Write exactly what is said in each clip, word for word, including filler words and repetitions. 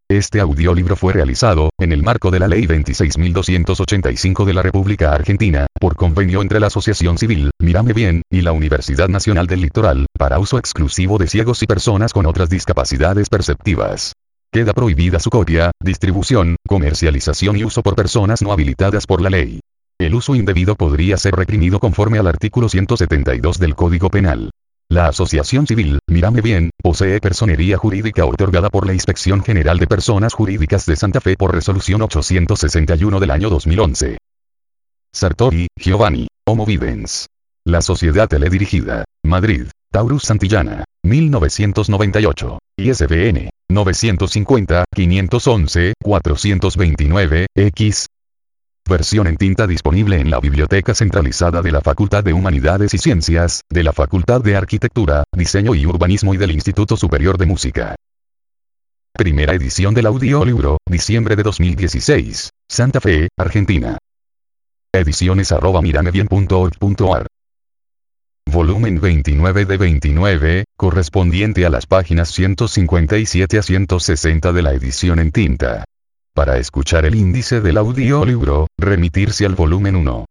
Este audiolibro fue realizado, en el marco de la Ley veintiséis mil doscientos ochenta y cinco de la República Argentina, por convenio entre la Asociación Civil, Mírame Bien, y la Universidad Nacional del Litoral, para uso exclusivo de ciegos y personas con otras discapacidades perceptivas. Queda prohibida su copia, distribución, comercialización y uso por personas no habilitadas por la ley. El uso indebido podría ser reprimido conforme al artículo ciento setenta y dos del Código Penal. La Asociación Civil, Mírame Bien, posee personería jurídica otorgada por la Inspección General de Personas Jurídicas de Santa Fe por resolución ochocientos sesenta y uno del año dos mil once. Sartori, Giovanni, Homo Vivens. La Sociedad Teledirigida, Madrid, Taurus Santillana, mil novecientos noventa y ocho, I S B N, novecientos cincuenta, quinientos once, cuatrocientos veintinueve, X. Versión en tinta disponible en la Biblioteca Centralizada de la Facultad de Humanidades y Ciencias, de la Facultad de Arquitectura, Diseño y Urbanismo y del Instituto Superior de Música. Primera edición del audiolibro, diciembre de dos mil dieciséis, Santa Fe, Argentina. Ediciones arroba miramebien punto org punto ar. Volumen veintinueve de veintinueve, correspondiente a las páginas ciento cincuenta y siete a ciento sesenta de la edición en tinta. Para escuchar el índice del audiolibro, remitirse al volumen uno.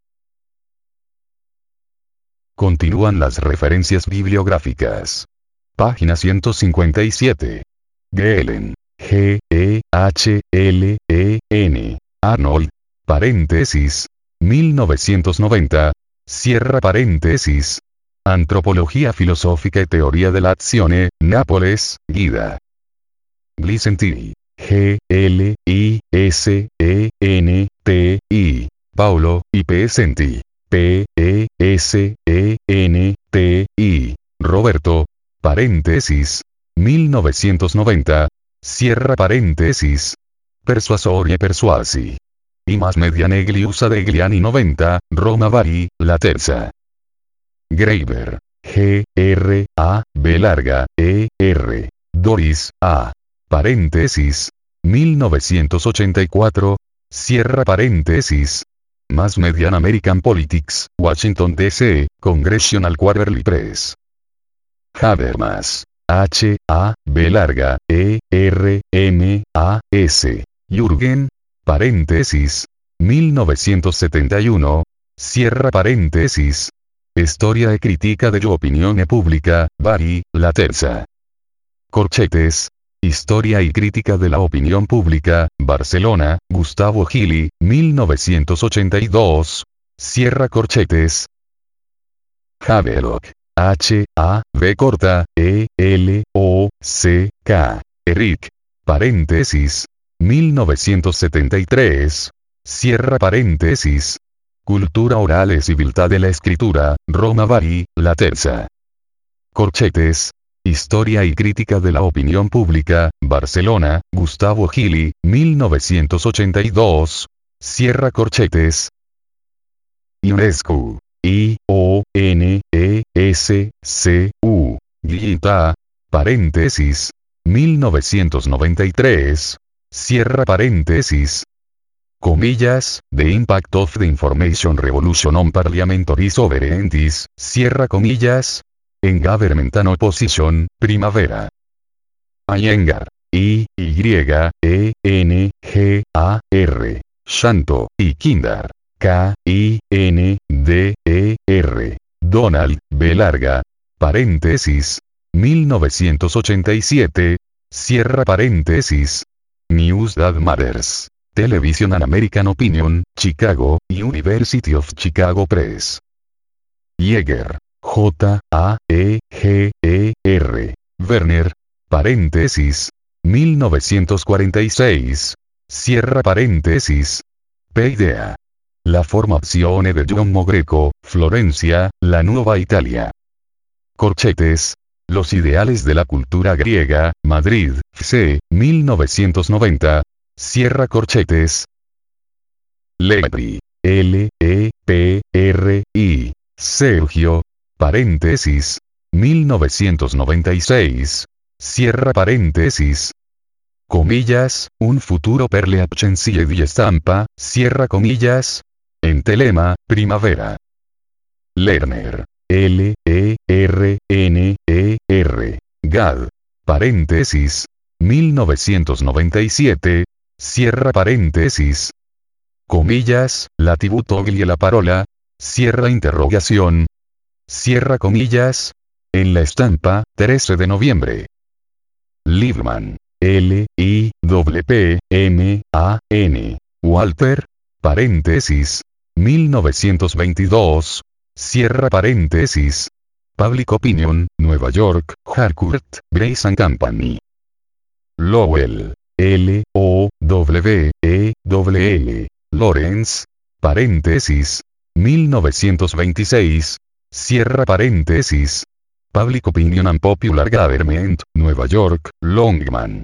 Continúan las referencias bibliográficas. Página ciento cincuenta y siete. Gehlen. G, E, H, L, E, N. Arnold. Paréntesis. mil novecientos noventa. Cierra paréntesis. Antropología filosófica y teoría de la acción, Nápoles, Guida. Glicenti. G, L, I, S, E, N, T, I. Paulo, y Pesenti. P, E, S, E, N, T, I. Roberto. Paréntesis. mil novecientos noventa. Cierra paréntesis. Persuasorie persuasi. Y más media negliusa de Gliani noventa, Roma Vari, la terza. Graeber. G, R, A, B larga, E, R. Doris, A. Paréntesis. mil novecientos ochenta y cuatro. Cierra paréntesis. Más Median American Politics, Washington D C, Congressional Quarterly Press. Habermas. H, A, B larga, E, R, M, A, S. Jürgen. Paréntesis. mil novecientos setenta y uno. Cierra paréntesis. Historia e crítica de la opinión pública, Bari, la terza. Corchetes. Historia y crítica de la opinión pública, Barcelona, Gustavo Gili, mil novecientos ochenta y dos. Cierra corchetes. Havelock. H, A, B corta, E, L, O, C, K. Eric. Paréntesis. mil novecientos setenta y tres. Cierra paréntesis. Cultura oral y civiltà de la escritura, Roma Vari, la terza. Corchetes. Historia y crítica de la opinión pública, Barcelona, Gustavo Gili, mil novecientos ochenta y dos. Cierra corchetes. Ionescu. I, O, N, E, S, C, U. Guita. Paréntesis. mil novecientos noventa y tres. Cierra paréntesis. Comillas, The Impact of the Information Revolution on Parliamentary Sovereignty, cierra comillas. En Government and Opposition, Primavera. Iyengar. I, Y, E, N, G, A, R. Shanto, y Kindar. K, I, N, D, E, R. Donald, B larga. Paréntesis. mil novecientos ochenta y siete. Cierra paréntesis. News That Matters. Television and American Opinion, Chicago, University of Chicago Press. Yeager. J, A, E, G, E, R. Werner. Paréntesis. mil novecientos cuarenta y seis. Cierra paréntesis. P-Idea. La formazione de Giacomo Greco, Florencia, la Nueva Italia. Corchetes. Los ideales de la cultura griega, Madrid, F C, mil novecientos noventa. Cierra corchetes. Lepri. L, E, P, R, I. Sergio. Paréntesis. mil novecientos noventa y seis. Cierra paréntesis. Comillas, un futuro per le agenzie di stampa, cierra comillas. En Telema, Primavera. Lerner. L, E, R, N, E, R. Gad. Paréntesis. mil novecientos noventa y siete, cierra paréntesis. Comillas, la tivù toglie la parola, cierra interrogación. Cierra comillas. En la estampa, trece de noviembre. Liebman. L, I, W, P, M, A, N. Walter. Paréntesis. mil novecientos veintidós. Cierra paréntesis. Public Opinion, Nueva York, Harcourt, Brace and Company. Lowell. L, O, W, E, W, L. Lawrence. Paréntesis. mil novecientos veintiséis. Cierra paréntesis. Public Opinion and Popular Government, Nueva York, Longman.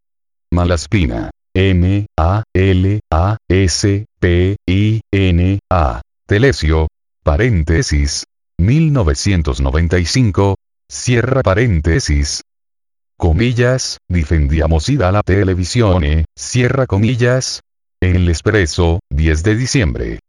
Malaspina. M, A, L, A, S, P, I, N, A. Telesio. Paréntesis. mil novecientos noventa y cinco. Cierra paréntesis. Comillas, difendiamo dalla televisione, cierra comillas. En el Expreso, diez de diciembre.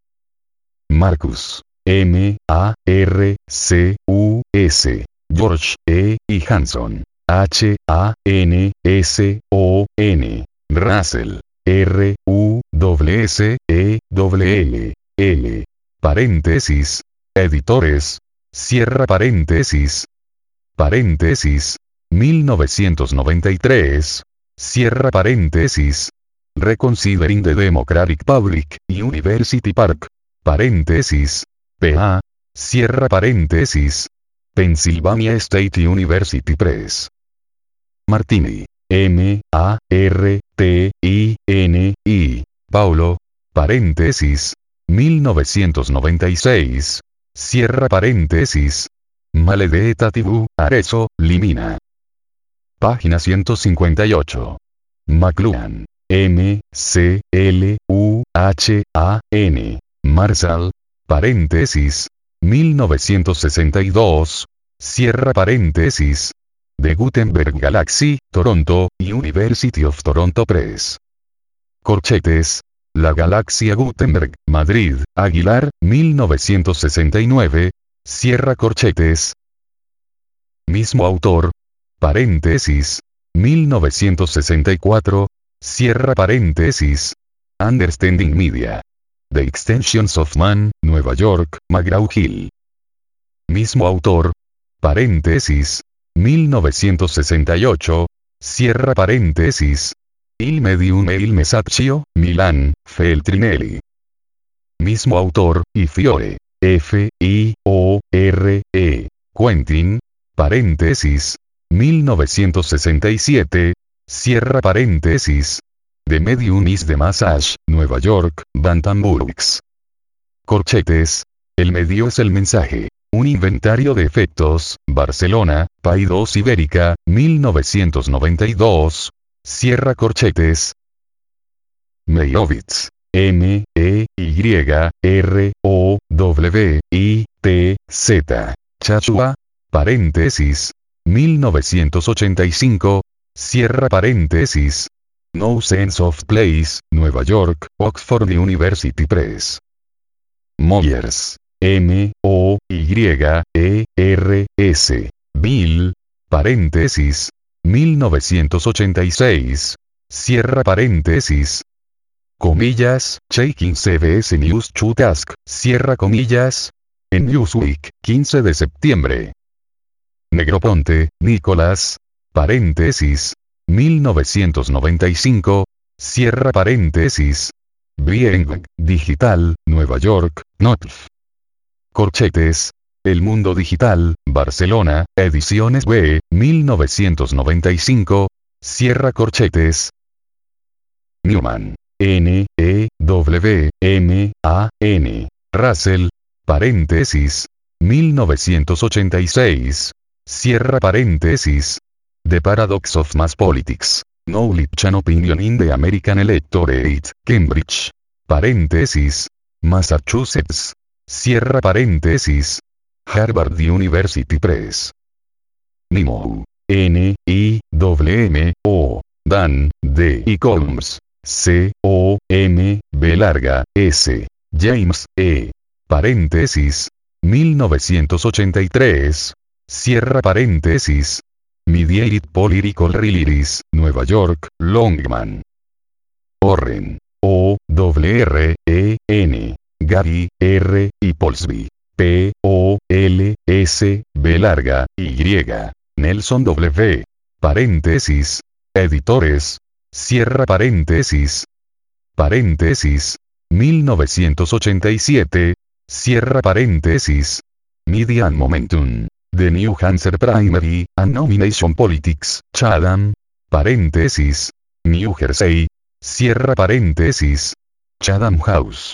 Marcus. M, A, R, C, U, S. George, E, y Hanson. H, A, N, S, O, N. Russell. R, U, W, S, E, W, L, L. Paréntesis. Editores. Cierra paréntesis. Paréntesis. mil novecientos noventa y tres. Cierra paréntesis. Reconsidering the Democratic Public, University Park. Paréntesis. P A. Cierra paréntesis. Pennsylvania State University Press. Martini. M, A, R, T, I, N, I. Paulo. Paréntesis. mil novecientos noventa y seis. Cierra paréntesis. Maledetta tivù, Arezzo, Limina. Página ciento cincuenta y ocho. McLuhan. M, C, L, U, H, A, N. Marshall. Paréntesis. mil novecientos sesenta y dos. Cierra paréntesis. The Gutenberg Galaxy, Toronto, University of Toronto Press. Corchetes. La Galaxia Gutenberg, Madrid, Aguilar, mil novecientos sesenta y nueve. Cierra corchetes. Mismo autor. Paréntesis. mil novecientos sesenta y cuatro. Cierra paréntesis. Understanding Media. The Extensions of Man, Nueva York, McGraw-Hill. Mismo autor. Paréntesis. mil novecientos sesenta y ocho. Cierra paréntesis. Il Medium e il Messaggio, Milán, Feltrinelli. Mismo autor, y Fiore. F, I, O, R, E. Quentin. Paréntesis. mil novecientos sesenta y siete. Cierra paréntesis. The Medium is the Message, Nueva York, Bantam Books. Corchetes. El medio es el mensaje. Un inventario de efectos, Barcelona, Paidós Ibérica, mil novecientos noventa y dos. Cierra corchetes. Meyowitz. M, E, Y, R, O, W, I, T, Z. Chachua. Paréntesis. mil novecientos ochenta y cinco. Cierra paréntesis. No Sense of Place, Nueva York, Oxford University Press. Moyers. M, O, Y, E, R, S. Bill. Paréntesis. mil novecientos ochenta y seis. Cierra paréntesis. Comillas, Checking C B S News to Task, cierra comillas. En Newsweek, quince de septiembre. Negroponte, Nicolás. Paréntesis. mil novecientos noventa y cinco. Cierra paréntesis. Brieng, Digital, Nueva York, Notf. Corchetes. El Mundo Digital, Barcelona, Ediciones B, mil novecientos noventa y cinco. Cierra corchetes. Newman. N, E, W, M, A, N. Russell. Paréntesis. mil novecientos ochenta y seis. Cierra paréntesis. The Paradox of Mass Politics. Knowledge and Opinion in the American Electorate, Cambridge. Paréntesis. Massachusetts. Cierra paréntesis. Harvard University Press. Nimou. N, I, W, M, O. Dan, D. y Colms. C, O, M, B larga, S. James, E. Paréntesis. mil novecientos ochenta y tres. Cierra paréntesis. Mediated Political Release, Nueva York, Longman. Orren. O, W R, E, N. Gary, R, y Polsby. P, O, L, S, B larga, Y. Nelson W. Paréntesis. Editores. Cierra paréntesis. Paréntesis. mil novecientos ochenta y siete. Cierra paréntesis. Media and Momentum. The New Hampshire Primary, and Nomination Politics, Chatham. Paréntesis. New Jersey. Cierra paréntesis. Chatham House.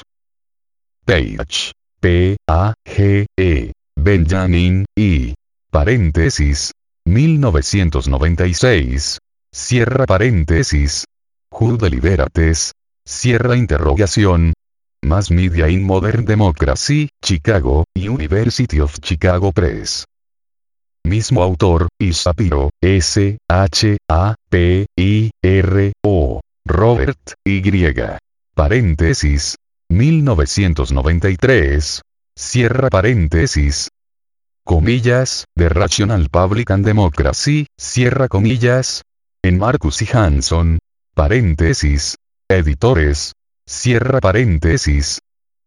Page. P, A, G, E. Benjamin, I. Paréntesis. mil novecientos noventa y seis. Cierra paréntesis. Who Deliberates. Cierra interrogación. Mass Media in Modern Democracy, Chicago, University of Chicago Press. Mismo autor, y Shapiro, S, H, A, P, I, R, O. Robert, Y. Paréntesis. mil novecientos noventa y tres. Cierra paréntesis. Comillas, The Rational Public and Democracy, cierra comillas. En Marcus y Hanson. Paréntesis. Editores. Cierra paréntesis.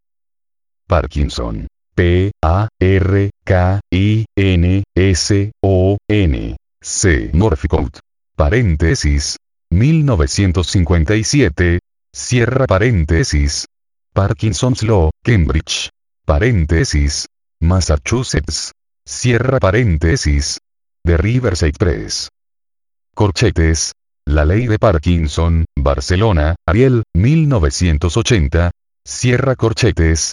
Parkinson. P, A, R, K, I, N, S, O, N. C. Northcote. Paréntesis. mil novecientos cincuenta y siete. Cierra paréntesis. Parkinson's Law, Cambridge. Paréntesis. Massachusetts. Cierra paréntesis. The Riverside Press. Corchetes. La ley de Parkinson, Barcelona, Ariel, mil novecientos ochenta. Cierra corchetes.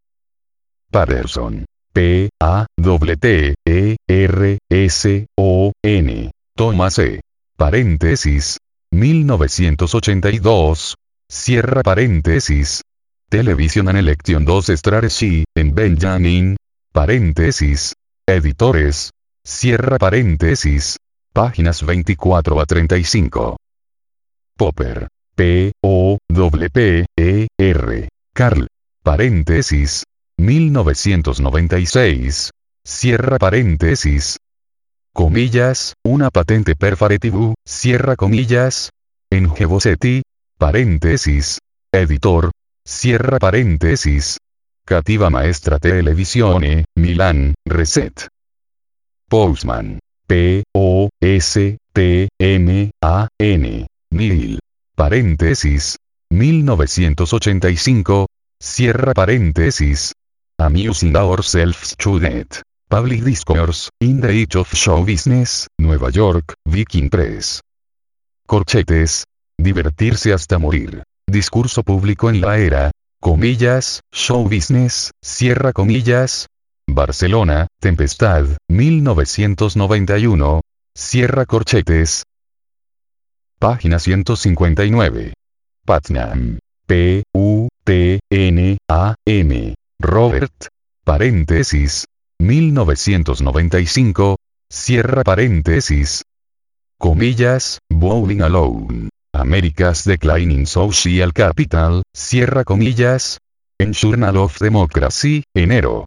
Patterson. P, A, W, T, E, R, S, O, N. Thomas E. Paréntesis. mil novecientos ochenta y dos. Cierra paréntesis. Television and Election dos Strategy, en Benjamin. Paréntesis. Editores. Cierra paréntesis. Páginas veinticuatro a treinta y cinco. Popper. P, O, W, P, E, R. Carl. Paréntesis. mil novecientos noventa y seis. Cierra paréntesis. Comillas, una patente perforative, cierra comillas. En Gebosetti. Paréntesis. Editor. Cierra paréntesis. Cativa Maestra Televisione, Milán, Reset. Postman. P, O, S, T, M, A, N. Neil. Paréntesis. mil novecientos ochenta y cinco. Cierra paréntesis. Amusing Ourselves to Death. Public Discourse, in the Age of Show Business, Nueva York, Viking Press. Corchetes. Divertirse hasta morir. Discurso público en la era. Comillas, Show Business, cierra comillas. Barcelona, Tempestad, mil novecientos noventa y uno. Cierra corchetes. Página ciento cincuenta y nueve. Putnam. P, U, T, N, A, M. Robert. Paréntesis. mil novecientos noventa y cinco. Cierra paréntesis. Comillas, Bowling Alone. America's Declining Social Capital, cierra comillas. En Journal of Democracy, enero.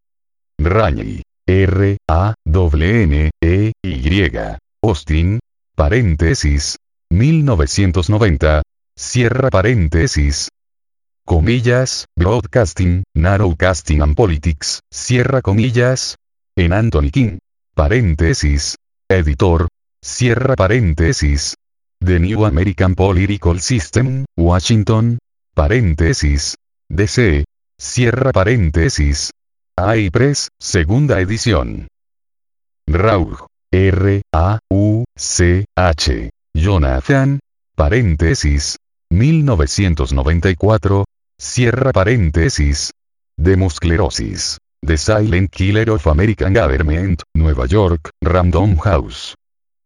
Rañi. R, A, W, N, E, Y. Austin. Paréntesis. mil novecientos noventa. Cierra paréntesis. Comillas, Broadcasting, Narrowcasting and Politics, cierra comillas. En Anthony King. Paréntesis. Editor. Cierra paréntesis. The New American Political System, Washington. Paréntesis. D C. Cierra paréntesis. iPress, segunda edición. Rauch. R, A, U, C, H. Jonathan. Paréntesis. mil novecientos noventa y cuatro. Cierra paréntesis. Demosclerosis. The Silent Killer of American Government, Nueva York, Random House.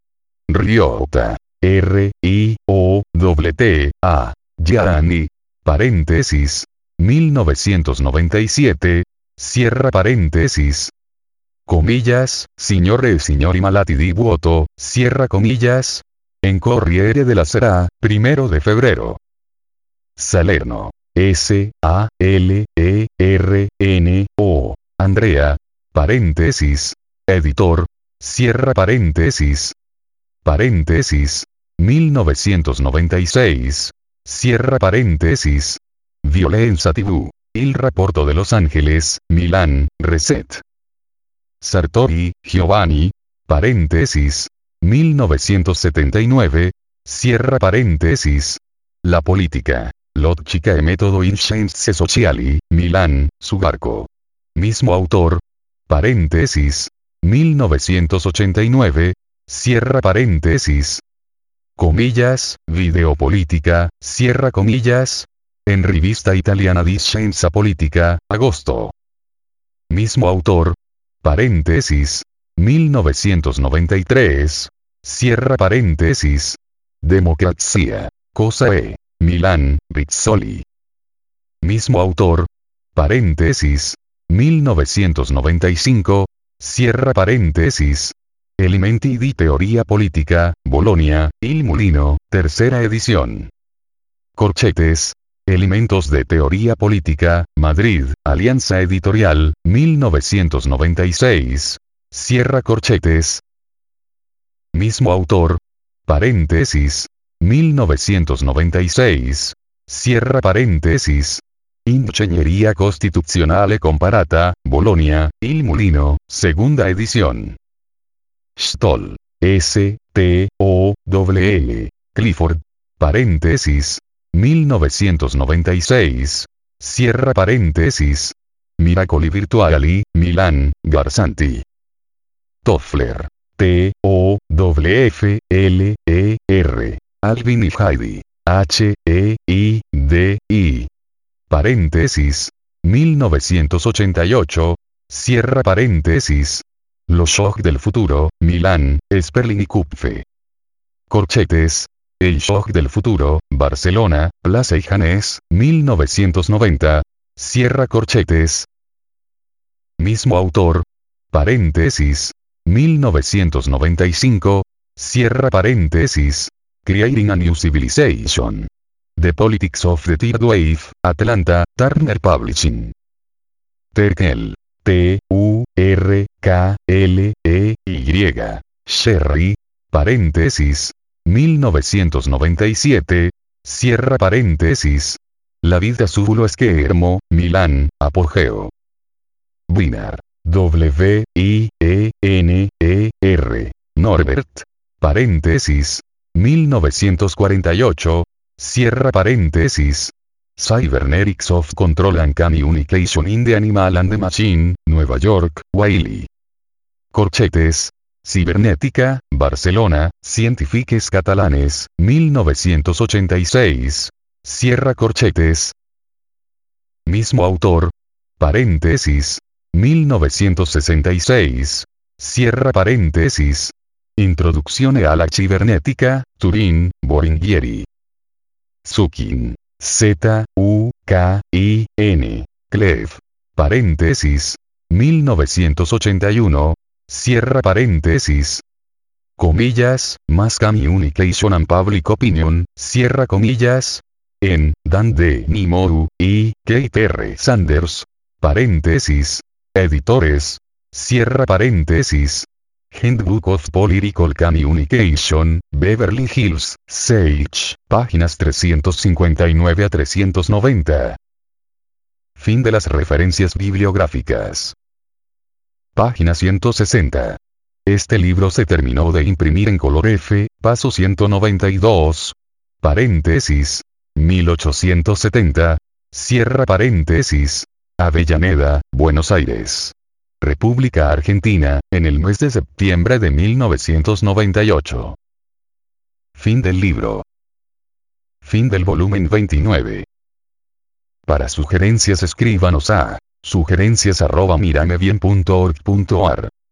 Ryota. R, I, O, W, T, A. Gianni. Paréntesis. mil novecientos noventa y siete. Cierra paréntesis. Comillas, Signore e Signori Malati di Vuoto, cierra comillas. En Corriere della Sera, primero de febrero. Salerno. S, A, L, E, R, N, O. Andrea. Paréntesis. Editor. Cierra paréntesis. paréntesis, mil novecientos noventa y seis, cierra paréntesis. Violenza T V, Il Rapporto de Los Ángeles, Milán, Reset. Sartori, Giovanni, paréntesis, mil novecientos setenta y nueve, cierra paréntesis. La politica, logica e metodo in scienze sociali, Milán, Subarco. Mismo autor, paréntesis, mil novecientos ochenta y nueve, cierra paréntesis. Comillas, Videopolítica, cierra comillas. En Rivista Italiana di Scienza Politica, agosto. Mismo autor, paréntesis, mil novecientos noventa y tres, cierra paréntesis. Democrazia, cosa e. Milán, Rizzoli. Mismo autor, paréntesis, mil novecientos noventa y cinco, cierra paréntesis. Elementi di teoria politica, Bolonia, Il Mulino, tercera edición. Corchetes. Elementos de teoría política, Madrid, Alianza Editorial, mil novecientos noventa y seis. Cierra corchetes. Mismo autor. Paréntesis. mil novecientos noventa y seis. Cierra paréntesis. Ingegneria Costituzionale Comparata, Bolonia, Il Mulino, segunda edición. Stoll. S. T. O. W. L. Clifford. Paréntesis. mil novecientos noventa y seis. Cierra paréntesis. Miracoli Virtuali, Milán, Garsanti. Toffler. T. O. W. F. L. E. R. Alvin y Heidi. H. E. I. D. I. Paréntesis. mil novecientos ochenta y ocho. Cierra paréntesis. Los Shock del futuro, Milán, Sperling y Kupfe. Corchetes. El Shock del futuro, Barcelona, Plaza y Janés, mil novecientos noventa. Cierra corchetes. Mismo autor. Paréntesis. mil novecientos noventa y cinco. Cierra paréntesis. Creating a New Civilization. The Politics of the Third Wave, Atlanta, Turner Publishing. Terkel. T. U. R. K. L. E. Y. Sherry. Paréntesis. mil novecientos noventa y siete. Cierra paréntesis. La vida súbulo Schermo, Milán, Apogeo. Wiener. W. I. E. N. E. R. Norbert. Paréntesis. mil novecientos cuarenta y ocho. Cierra paréntesis. Cybernetics of Control and Communication in the Animal and the Machine, Nueva York, Wiley. Corchetes. Cibernética, Barcelona, Científiques Catalanes, mil novecientos ochenta y seis. Cierra corchetes. Mismo autor. Paréntesis. mil novecientos sesenta y seis. Cierra paréntesis. Introducción a la cibernética, Turín, Boringhieri. Zukin. Z. U. K. I. N. Clev. Paréntesis. mil novecientos ochenta y uno. Cierra paréntesis. Comillas, Mass Communication and Public Opinion, cierra comillas. En, Dan de Nimoru, y, Kate R. Sanders. Paréntesis. Editores. Cierra paréntesis. Handbook of Political Communication, Beverly Hills, Sage, páginas trescientos cincuenta y nueve a trescientos noventa. Fin de las referencias bibliográficas. Página ciento sesenta. Este libro se terminó de imprimir en color F, paso ciento noventa y dos. Paréntesis. mil ochocientos setenta. Cierra paréntesis. Avellaneda, Buenos Aires. República Argentina, en el mes de septiembre de mil novecientos noventa y ocho. Fin del libro. Fin del volumen veintinueve. Para sugerencias escríbanos a sugerencias arroba miramebien punto org punto ar.